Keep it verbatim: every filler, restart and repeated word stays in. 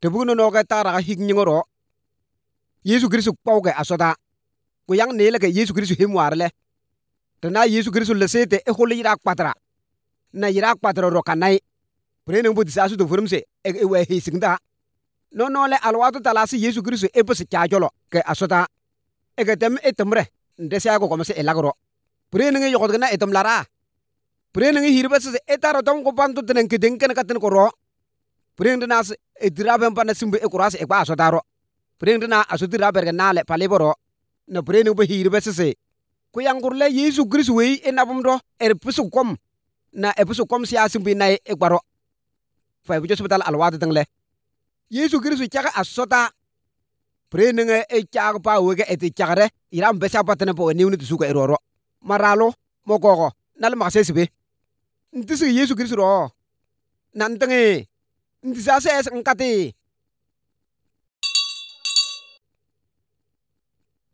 te bugno no ga tara hig nyingoro Yesu Kristo pauge asota ko yang ne leke Yesu Kristo himwarle te na Yesu Kristo le sete e hol yira kwatra na yira kwatra ro kanai prene bu disasu to furumse e we hisinda no no le alwatu talasi Yesu Kristo e bus chajolo ke asota e ke tem etumre ndese ko komse elagro prene ngi yogot na etum lara prene ngi hirbes etaro tom ko pantu tenen ke denken katen ko ro prene nas e diraben pana simbe e kuras e ba asota ro prene na asutira berga nale paleboro na prene bu hirbes se ko yangurle Yesu Kristo we enabum do er pusu kom na e pusu kom sia simbe na e gbaro fa bu hospital alwatu tangle Yesu Kristo chaka asota prene ngi e chaka pa wege e ti chakare iram besa patene po niwni tusuka eroro maralo mogogo nal maksesibe ntisi Yesu Kristo ro nantange ntisa ses ngati